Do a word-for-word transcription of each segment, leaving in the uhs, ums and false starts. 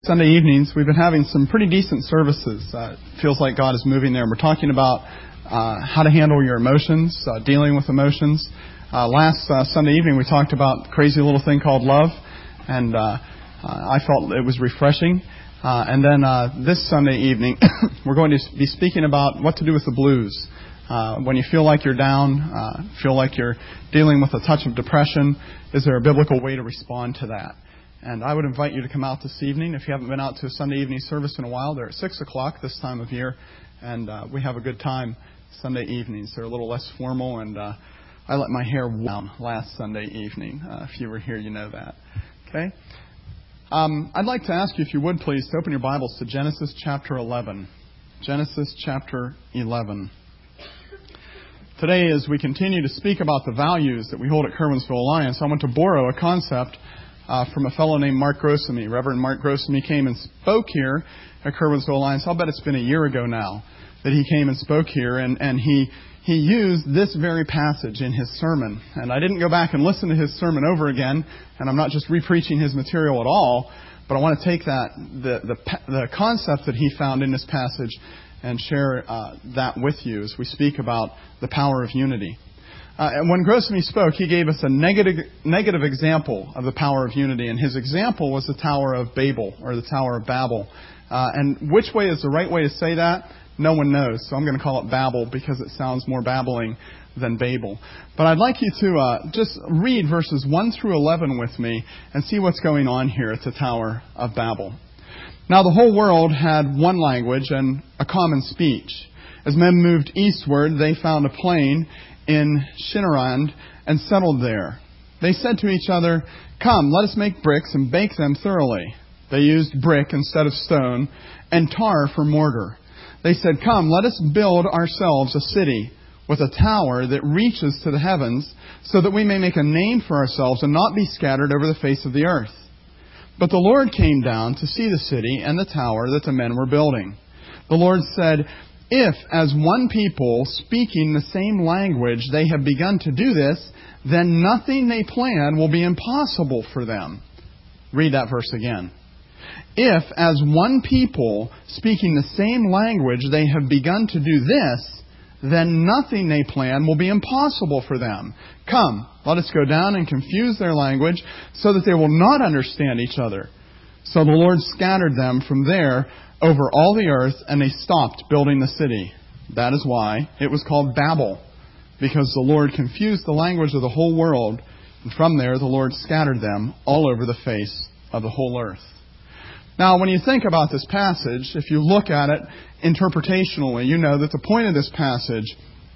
Sunday evenings, we've been having some pretty decent services. Uh, it feels like God is moving there. We're talking about uh, how to handle your emotions, uh, dealing with emotions. Uh, last uh, Sunday evening, we talked about the crazy little thing called love, and uh, uh, I felt it was refreshing. Uh, and then uh, this Sunday evening, we're going to be speaking about what to do with the blues. Uh, when you feel like you're down, uh, feel like you're dealing with a touch of depression, is there a biblical way to respond to that? And I would invite you to come out this evening. If you haven't been out to a Sunday evening service in a while, they're at six o'clock this time of year. And uh, we have a good time Sunday evenings. They're a little less formal. And uh, I let my hair down last Sunday evening. Uh, if you were here, you know that. Okay? Um, I'd like to ask you, if you would please, to open your Bibles to Genesis chapter eleven. Genesis chapter eleven. Today, as we continue to speak about the values that we hold at Kerwinsville Alliance, I want to borrow a concept Uh, from a fellow named Mark Grossamy. Reverend Mark Grossamy came and spoke here at Kerwinsville Alliance. I'll bet it's been a year ago now that he came and spoke here, and, and he he used this very passage in his sermon. And I didn't go back and listen to his sermon over again, and I'm not just re-preaching his material at all, but I want to take that the the, the concept that he found in this passage and share uh, that with you as we speak about the power of unity. Uh, and when Grossamy spoke, he gave us a negative negative example of the power of unity. And his example was the Tower of Babel, or the Tower of Babel. Uh, and which way is the right way to say that? No one knows. So I'm going to call it Babel because it sounds more babbling than Babel. But I'd like you to uh, just read verses one through eleven with me and see what's going on here at the Tower of Babel. Now the whole world had one language and a common speech. As men moved eastward, they found a plain in Shinear and settled there. They said to each other, "Come, let us make bricks and bake them thoroughly." They used brick instead of stone and tar for mortar. They said, "Come, let us build ourselves a city with a tower that reaches to the heavens, so that we may make a name for ourselves and not be scattered over the face of the earth." But the Lord came down to see the city and the tower that the men were building. The Lord said, "If, as one people, speaking the same language, they have begun to do this, then nothing they plan will be impossible for them." Read that verse again. "If, as one people, speaking the same language, they have begun to do this, then nothing they plan will be impossible for them. Come, let us go down and confuse their language, so that they will not understand each other." So the Lord scattered them from there over all the earth, and they stopped building the city. That is why it was called Babel, because the Lord confused the language of the whole world, and from there the Lord scattered them all over the face of the whole earth. Now, when you think about this passage, if you look at it interpretationally, you know that the point of this passage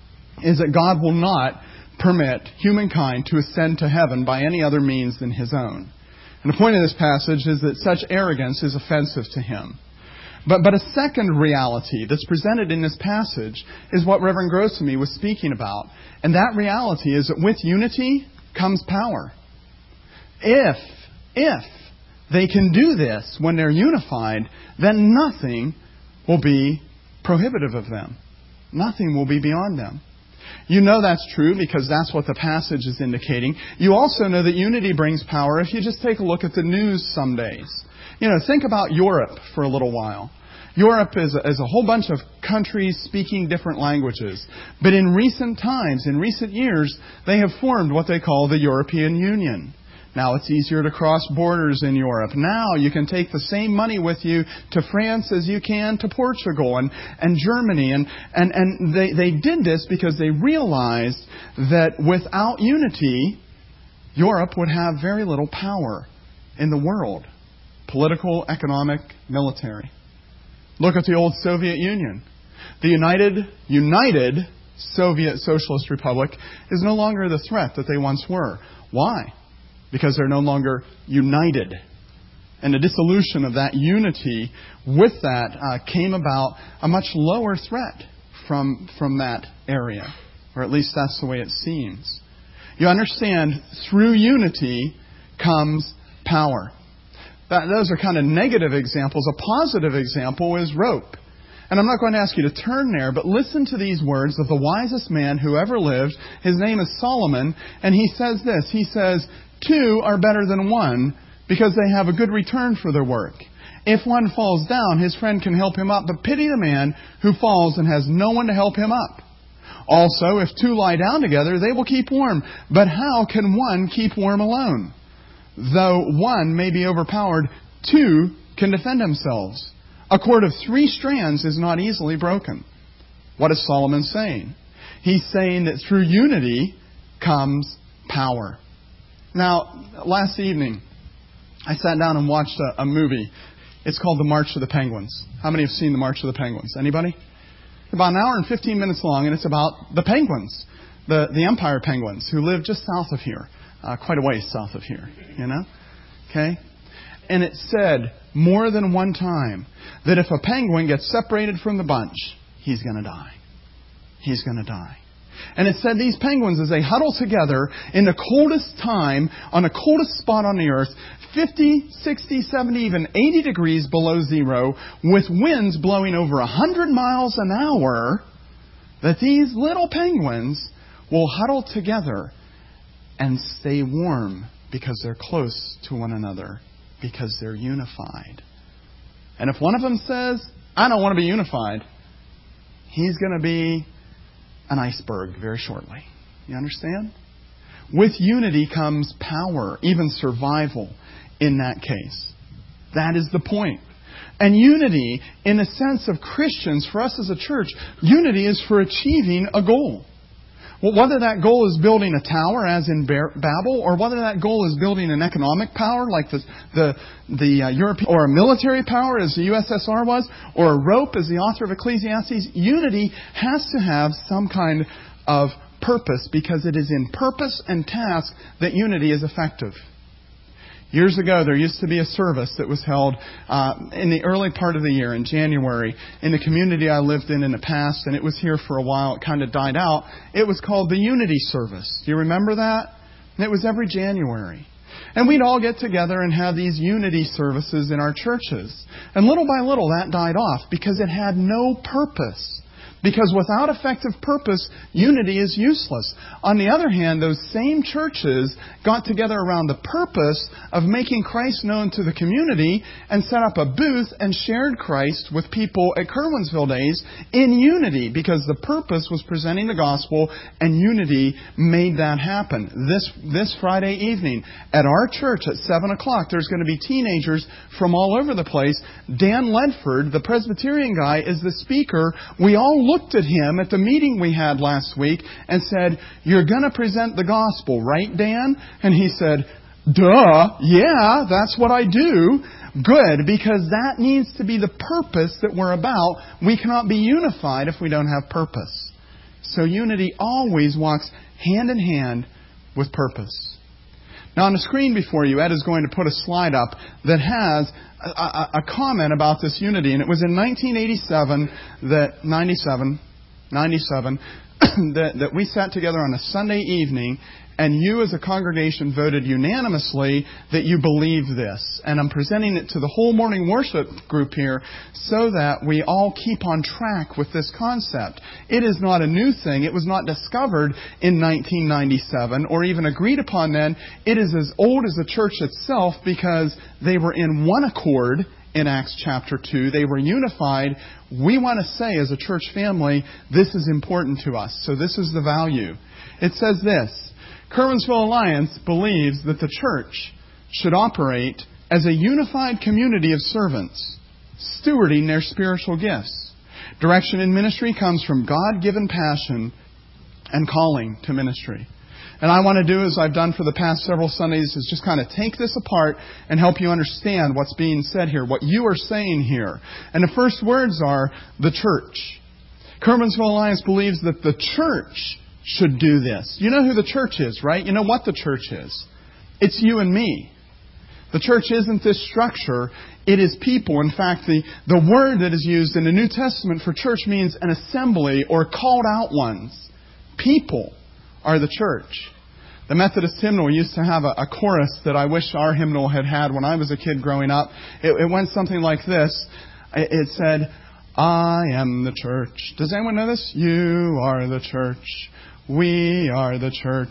is that God will not permit humankind to ascend to heaven by any other means than His own. And the point of this passage is that such arrogance is offensive to Him. But but a second reality that's presented in this passage is what Reverend Grossamy was speaking about. And that reality is that with unity comes power. If, if they can do this when they're unified, then nothing will be prohibitive of them. Nothing will be beyond them. You know that's true because that's what the passage is indicating. You also know that unity brings power if you just take a look at the news some days. You know, think about Europe for a little while. Europe is a, is a whole bunch of countries speaking different languages. But in recent times, in recent years, they have formed what they call the European Union. Now it's easier to cross borders in Europe. Now you can take the same money with you to France as you can to Portugal and, and Germany. And, and, and they, they did this because they realized that without unity, Europe would have very little power in the world. Political, economic, military. Look at the old Soviet Union. The United, United Soviet Socialist Republic is no longer the threat that they once were. Why? Because they're no longer united. And the dissolution of that unity, with that uh, came about a much lower threat from, from that area. Or at least that's the way it seems. You understand, through unity comes power. That, those are kind of negative examples. A positive example is rope. And I'm not going to ask you to turn there, but listen to these words of the wisest man who ever lived. His name is Solomon, and he says this. He says, "Two are better than one because they have a good return for their work. If one falls down, his friend can help him up, but pity the man who falls and has no one to help him up. Also, if two lie down together, they will keep warm. But how can one keep warm alone? Though one may be overpowered, two can defend themselves. A cord of three strands is not easily broken. What is Solomon saying? He's saying that through unity comes power. Now, last evening, I sat down and watched a, a movie. It's called The March of the Penguins. How many have seen The March of the Penguins? Anybody? About an hour and fifteen minutes long, and it's about the penguins, the, the Empire penguins, who live just south of here, uh, quite a ways south of here, you know? Okay? And it said more than one time that if a penguin gets separated from the bunch, he's going to die. He's going to die. And it said these penguins, as they huddle together in the coldest time, on the coldest spot on the earth, fifty, sixty, seventy, even eighty degrees below zero, with winds blowing over one hundred miles an hour, that these little penguins will huddle together and stay warm because they're close to one another, because they're unified. And if one of them says, I don't want to be unified, he's going to be an iceberg very shortly. You understand? With unity comes power, even survival in that case. That is the point. And unity, in the sense of Christians, for us as a church, unity is for achieving a goal. Well, whether that goal is building a tower, as in Babel, or whether that goal is building an economic power, like the the, the uh, European, or a military power, as the U S S R was, or a rope, as the author of Ecclesiastes, unity has to have some kind of purpose, because it is in purpose and task that unity is effective. Years ago, there used to be a service that was held uh, in the early part of the year, in January, in the community I lived in in the past, and it was here for a while. It kind of died out. It was called the Unity Service. Do you remember that? And it was every January. And we'd all get together and have these unity services in our churches. And little by little, that died off because it had no purpose. Because without effective purpose, unity is useless. On the other hand, those same churches got together around the purpose of making Christ known to the community and set up a booth and shared Christ with people at Curwensville Days in unity, because the purpose was presenting the gospel, and unity made that happen. This, this Friday evening at our church at seven o'clock, there's going to be teenagers from all over the place. Dan Ledford, the Presbyterian guy, is the speaker. We all looked at him at the meeting we had last week and said, "You're going to present the gospel, right, Dan?" And he said, "Duh, yeah, that's what I do." Good, because that needs to be the purpose that we're about. We cannot be unified if we don't have purpose. So unity always walks hand in hand with purpose. Now on the screen before you, Ed is going to put a slide up that has a, a, a comment about this unity. And it was in nineteen eighty-seven, that ninety-seven, ninety-seven, that, that we sat together on a Sunday evening, and you as a congregation voted unanimously that you believe this. And I'm presenting it to the whole morning worship group here so that we all keep on track with this concept. It is not a new thing. It was not discovered in nineteen ninety-seven or even agreed upon then. It is as old as the church itself, because they were in one accord in Acts chapter two. They were unified. We want to say as a church family, this is important to us. So this is the value. It says this: Curwensville Alliance believes that the church should operate as a unified community of servants, stewarding their spiritual gifts. Direction in ministry comes from God-given passion and calling to ministry. And I want to do, as I've done for the past several Sundays, is just kind of take this apart and help you understand what's being said here, what you are saying here. And the first words are the church. Curwensville Alliance believes that the church should do this. You know who the church is, right? You know what the church is. It's you and me. The church isn't this structure. It is people. In fact, the, the word that is used in the New Testament for church means an assembly or called out ones. People are the church. The Methodist hymnal used to have a, a chorus that I wish our hymnal had had when I was a kid growing up. It, it went something like this. It, it said, "I am the church." Does anyone know this? You are the church. We are the church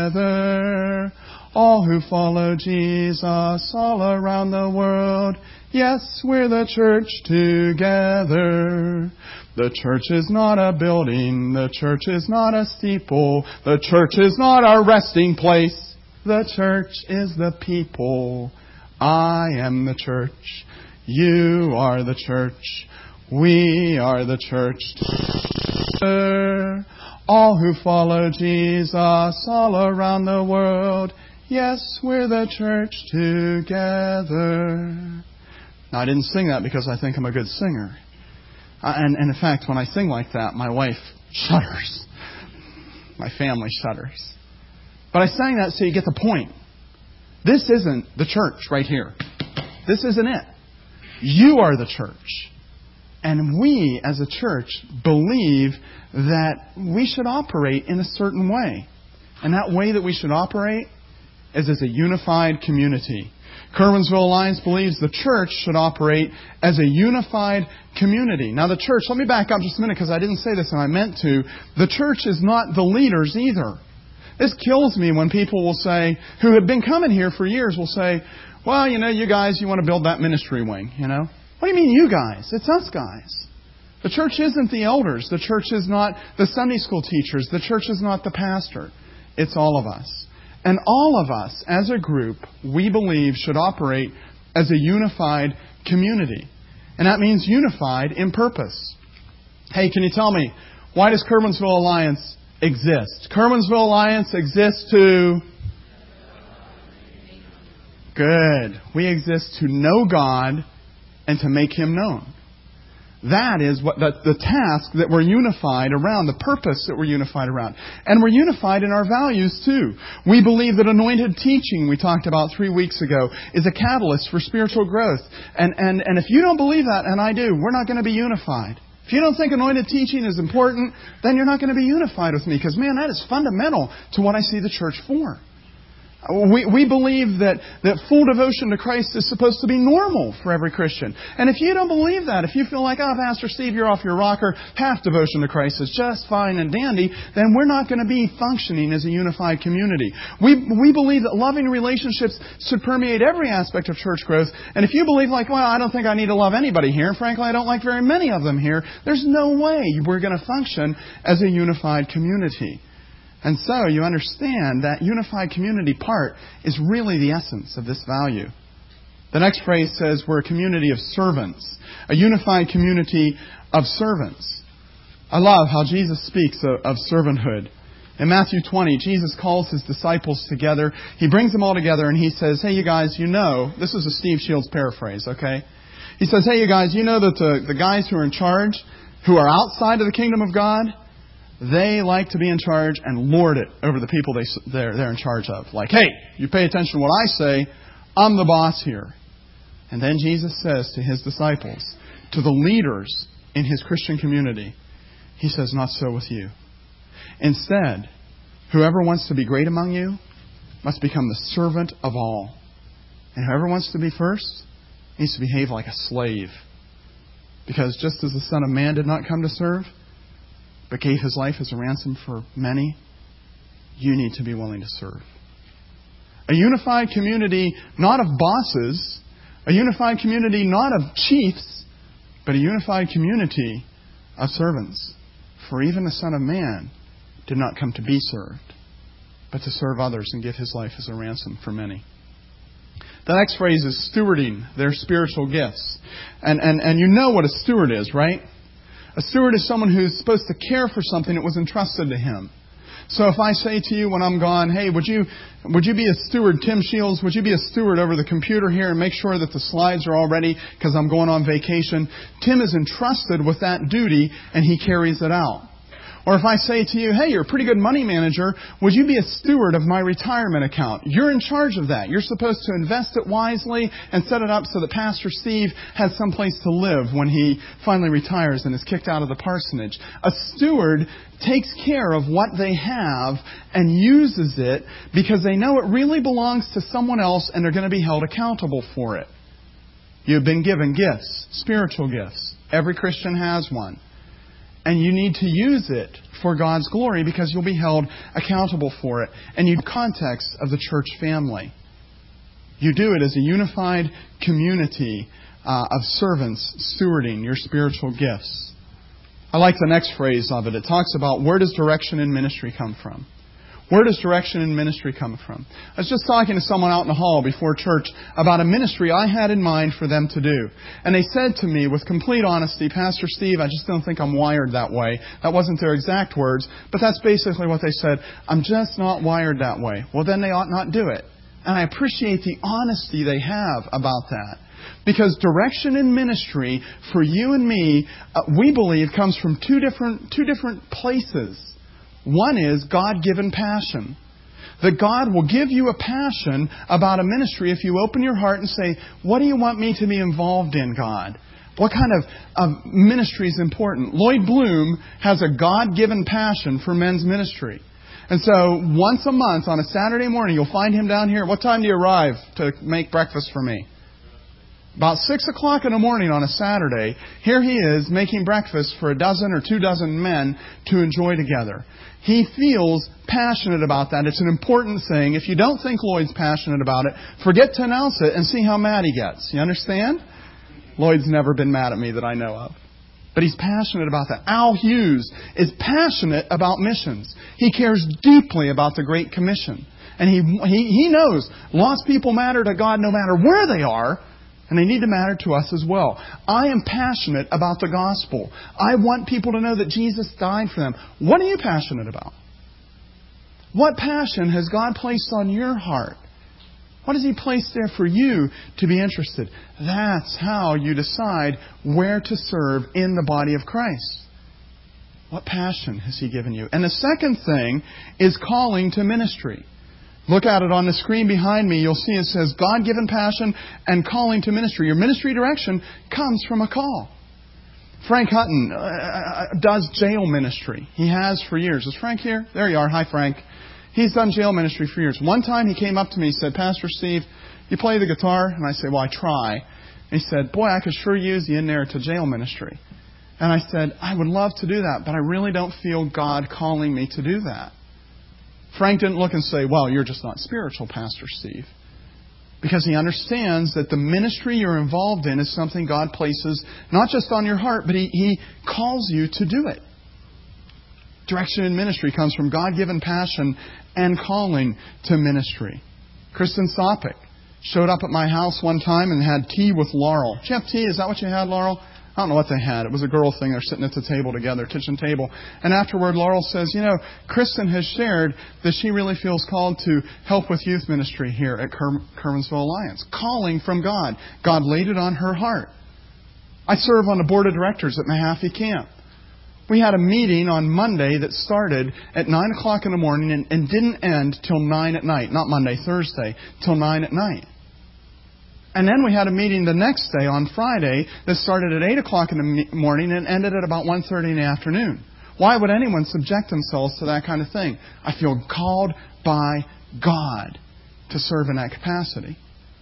together. All who follow Jesus all around the world. Yes, we're the church together. The church is not a building. The church is not a steeple. The church is not our resting place. The church is the people. I am the church. You are the church. We are the church. All who follow Jesus all around the world. Yes, we're the church together. Now, I didn't sing that because I think I'm a good singer. Uh, and, and in fact, when I sing like that, my wife shudders. My family shudders. But I sang that so you get the point. This isn't the church right here. This isn't it. You are the church. And we, as a church, believe that we should operate in a certain way. And that way that we should operate is as a unified community. Kerwinsville Alliance believes the church should operate as a unified community. Now the church, let me back up just a minute because I didn't say this and I meant to. The church is not the leaders either. This kills me when people will say, who have been coming here for years, will say, well, you know, you guys, you want to build that ministry wing, you know. What do you mean you guys? It's us guys. The church isn't the elders. The church is not the Sunday school teachers. The church is not the pastor. It's all of us. And all of us, as a group, we believe should operate as a unified community. And that means unified in purpose. Hey, can you tell me, why does Kerwinsville Alliance exist? Kerwinsville Alliance exists to... Good. We exist to know God and to make Him known. That is what the, the task that we're unified around, the purpose that we're unified around. And we're unified in our values too. We believe that anointed teaching, we talked about three weeks ago, is a catalyst for spiritual growth. And, and, and if you don't believe that, and I do, we're not going to be unified. If you don't think anointed teaching is important, then you're not going to be unified with me. Because, man, that is fundamental to what I see the church for. We, we believe that, that full devotion to Christ is supposed to be normal for every Christian. And if you don't believe that, if you feel like, oh, Pastor Steve, you're off your rocker, half devotion to Christ is just fine and dandy, then we're not going to be functioning as a unified community. We, we believe that loving relationships should permeate every aspect of church growth. And if you believe like, well, I don't think I need to love anybody here, and frankly, I don't like very many of them here, there's no way we're going to function as a unified community. And so you understand that unified community part is really the essence of this value. The next phrase says we're a community of servants, a unified community of servants. I love how Jesus speaks of, of servanthood. In Matthew twenty, Jesus calls His disciples together. He brings them all together and He says, hey, you guys, you know, this is a Steve Shields paraphrase, okay? He says, hey, you guys, you know that the, the guys who are in charge, who are outside of the kingdom of God, they like to be in charge and lord it over the people they, they're, they're in charge of. Like, hey, you pay attention to what I say. I'm the boss here. And then Jesus says to His disciples, to the leaders in His Christian community, He says, not so with you. Instead, whoever wants to be great among you must become the servant of all. And whoever wants to be first needs to behave like a slave. Because just as the Son of Man did not come to serve, but gave His life as a ransom for many, you need to be willing to serve. A unified community not of bosses, a unified community not of chiefs, but a unified community of servants. For even the Son of Man did not come to be served, but to serve others and give His life as a ransom for many. The next phrase is stewarding their spiritual gifts. And, and, and you know what a steward is, right? A steward is someone who's supposed to care for something that was entrusted to him. So if I say to you when I'm gone, hey, would you would you be a steward, Tim Shields, would you be a steward over the computer here and make sure that the slides are all ready because I'm going on vacation? Tim is entrusted with that duty and he carries it out. Or if I say to you, hey, you're a pretty good money manager, would you be a steward of my retirement account? You're in charge of that. You're supposed to invest it wisely and set it up so that Pastor Steve has some place to live when he finally retires and is kicked out of the parsonage. A steward takes care of what they have and uses it because they know it really belongs to someone else and they're going to be held accountable for it. You've been given gifts, spiritual gifts. Every Christian has one. And you need to use it for God's glory because you'll be held accountable for it. And you context of the church family. You do it as a unified community uh, of servants stewarding your spiritual gifts. I like the next phrase of it. It talks about, where does direction in ministry come from? Where does direction in ministry come from? I was just talking to someone out in the hall before church about a ministry I had in mind for them to do. And they said to me with complete honesty, Pastor Steve, I just don't think I'm wired that way. That wasn't their exact words, but that's basically what they said. I'm just not wired that way. Well, then they ought not do it. And I appreciate the honesty they have about that. Because direction in ministry for you and me, uh, we believe, comes from two different, two different places. One is God-given passion. That God will give you a passion about a ministry if you open your heart and say, what do you want me to be involved in, God? What kind of, of ministry is important? Lloyd Bloom has a God-given passion for men's ministry. And so once a month on a Saturday morning, you'll find him down here. What time do you arrive to make breakfast for me? About six o'clock in the morning on a Saturday, here he is making breakfast for a dozen or two dozen men to enjoy together. He feels passionate about that. It's an important thing. If you don't think Lloyd's passionate about it, forget to announce it and see how mad he gets. You understand? Lloyd's never been mad at me that I know of. But he's passionate about that. Al Hughes is passionate about missions. He cares deeply about the Great Commission. And he, he, he knows lost people matter to God no matter where they are. And they need to matter to us as well. I am passionate about the gospel. I want people to know that Jesus died for them. What are you passionate about? What passion has God placed on your heart? What has He placed there for you to be interested? That's how you decide where to serve in the body of Christ. What passion has He given you? And the second thing is calling to ministry. Look at it on the screen behind me. You'll see it says God-given passion and calling to ministry. Your ministry direction comes from a call. Frank Hutton uh, does jail ministry. He has for years. Is Frank here? There you are. Hi, Frank. He's done jail ministry for years. One time he came up to me and said, Pastor Steve, you play the guitar? And I said, well, I try. And he said, boy, I could sure use you in there to jail ministry. And I said, I would love to do that, but I really don't feel God calling me to do that. Frank didn't look and say, well, you're just not spiritual, Pastor Steve. Because he understands that the ministry you're involved in is something God places not just on your heart, but He, he calls you to do it. Direction in ministry comes from God-given passion and calling to ministry. Kristen Sopik showed up at my house one time and had tea with Laurel. Did you have tea? Is that what you had, Laurel? I don't know what they had. It was a girl thing. They're sitting at the table together, kitchen table. And afterward, Laurel says, you know, Kristen has shared that she really feels called to help with youth ministry here at Ker- Kerwinsville Alliance. Calling from God. God laid it on her heart. I serve on the board of directors at Mahaffey Camp. We had a meeting on Monday that started at nine o'clock in the morning and, and didn't end till nine at night. Not Monday, Thursday, till nine at night. And then we had a meeting the next day on Friday that started at eight o'clock in the morning and ended at about one thirty in the afternoon. Why would anyone subject themselves to that kind of thing? I feel called by God to serve in that capacity.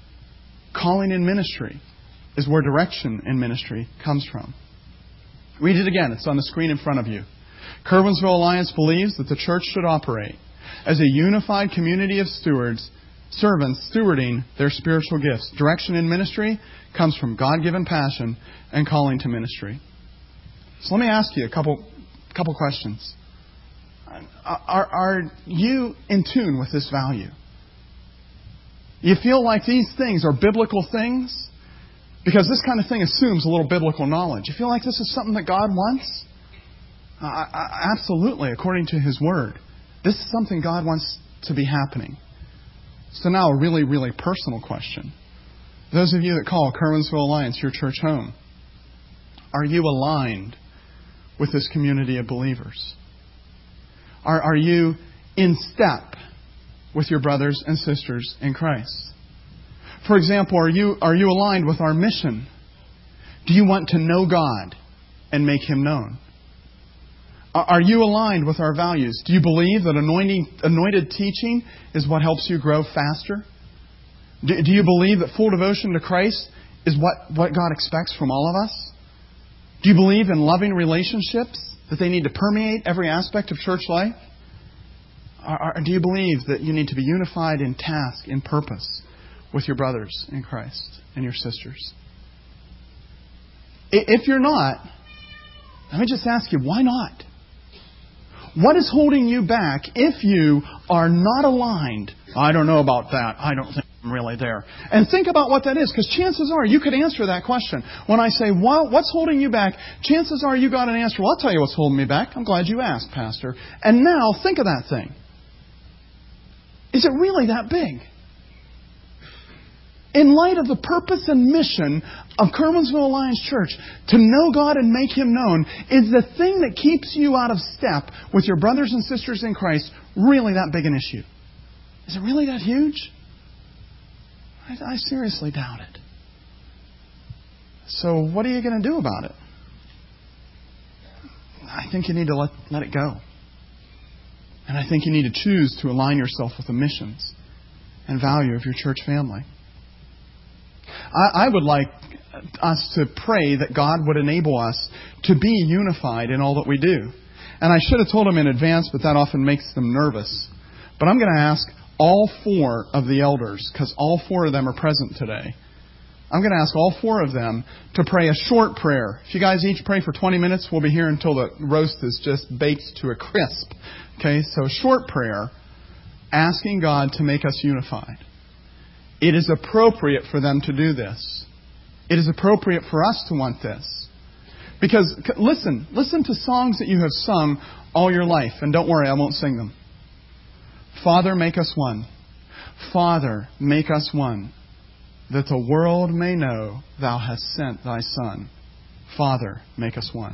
Calling in ministry is where direction in ministry comes from. Read it again. It's on the screen in front of you. Kerwinsville Alliance believes that the church should operate as a unified community of stewards servants stewarding their spiritual gifts. Direction in ministry comes from God-given passion and calling to ministry. So let me ask you a couple, couple questions. Are, are you in tune with this value? You feel like these things are biblical things? Because this kind of thing assumes a little biblical knowledge. You feel like this is something that God wants? Uh, absolutely, according to His Word. This is something God wants to be happening. So now a really, really personal question. Those of you that call Kerwinsville Alliance your church home, are you aligned with this community of believers? Are, are you in step with your brothers and sisters in Christ? For example, are you, are you aligned with our mission? Do you want to know God and make Him known? Are you aligned with our values? Do you believe that anointing, anointed teaching is what helps you grow faster? Do, do you believe that full devotion to Christ is what, what God expects from all of us? Do you believe in loving relationships, that they need to permeate every aspect of church life? Or, or do you believe that you need to be unified in task, in purpose, with your brothers in Christ and your sisters? If you're not, let me just ask you, why not? What is holding you back if you are not aligned? I don't know about that. I don't think I'm really there. And think about what that is, because chances are you could answer that question. When I say, well, what's holding you back? Chances are you got an answer. Well, I'll tell you what's holding me back. I'm glad you asked, Pastor. And now think of that thing. Is it really that big? In light of the purpose and mission of Kerwinsville Alliance Church, to know God and make Him known is the thing that keeps you out of step with your brothers and sisters in Christ really that big an issue? Is it really that huge? I, I seriously doubt it. So what are you going to do about it? I think you need to let, let it go. And I think you need to choose to align yourself with the missions and value of your church family. I, I would like us to pray that God would enable us to be unified in all that we do. And I should have told them in advance, but that often makes them nervous. But I'm going to ask all four of the elders, because all four of them are present today. I'm going to ask all four of them to pray a short prayer. If you guys each pray for twenty minutes, we'll be here until the roast is just baked to a crisp. Okay, so a short prayer asking God to make us unified. It is appropriate for them to do this. It is appropriate for us to want this. Because, listen, listen to songs that you have sung all your life. And don't worry, I won't sing them. Father, make us one. Father, make us one, that the world may know Thou hast sent Thy Son. Father, make us one.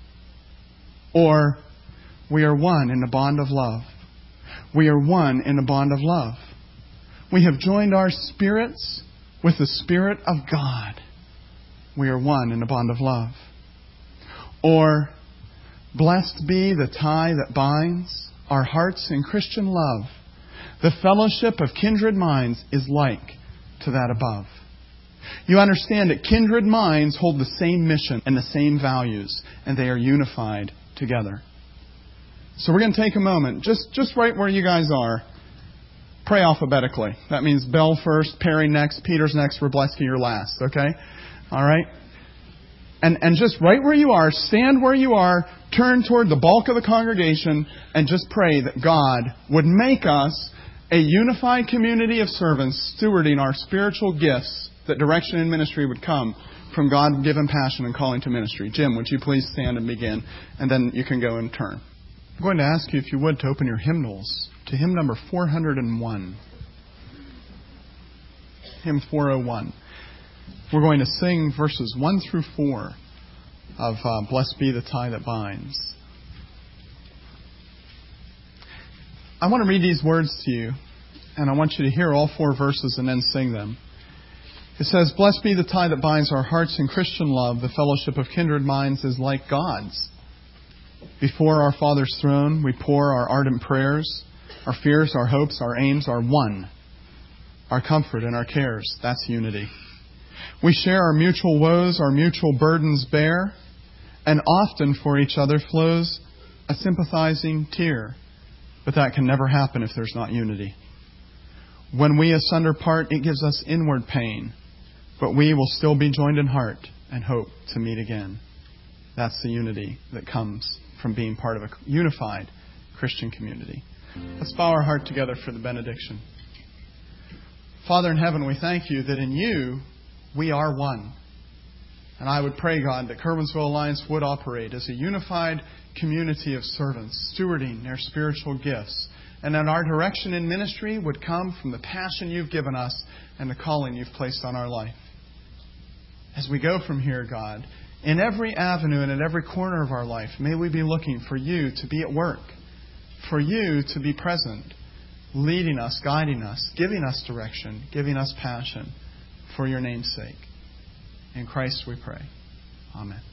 Or, we are one in the bond of love. We are one in the bond of love. We have joined our spirits with the Spirit of God. We are one in the bond of love. Or, blessed be the tie that binds our hearts in Christian love. The fellowship of kindred minds is like to that above. You understand that kindred minds hold the same mission and the same values, and they are unified together. So we're going to take a moment, just, just right where you guys are, pray alphabetically. That means Bell first, Perry next, Peters next, Wroblewski you're last, okay? All right? And, and just right where you are, stand where you are, turn toward the bulk of the congregation, and just pray that God would make us a unified community of servants stewarding our spiritual gifts, that direction in ministry would come from God-given passion and calling to ministry. Jim, would you please stand and begin? And then you can go and turn. I'm going to ask you, if you would, to open your hymnals to hymn number four hundred one. Hymn four oh one. We're going to sing verses one through four of uh, Blessed Be the Tie That Binds. I want to read these words to you, and I want you to hear all four verses and then sing them. It says, Blessed be the tie that binds our hearts in Christian love. The fellowship of kindred minds is like God's. Before our Father's throne, we pour our ardent prayers. Our fears, our hopes, our aims are one. Our comfort and our cares, that's unity. We share our mutual woes, our mutual burdens bear, and often for each other flows a sympathizing tear. But that can never happen if there's not unity. When we asunder part, it gives us inward pain, but we will still be joined in heart and hope to meet again. That's the unity that comes from being part of a unified Christian community. Let's bow our heart together for the benediction. Father in heaven, we thank You that in You we are one. And I would pray, God, that Kerwinsville Alliance would operate as a unified community of servants, stewarding their spiritual gifts, and that our direction in ministry would come from the passion You've given us and the calling You've placed on our life. As we go from here, God, in every avenue and in every corner of our life, may we be looking for You to be at work, for You to be present, leading us, guiding us, giving us direction, giving us passion for Your name's sake. In Christ we pray. Amen.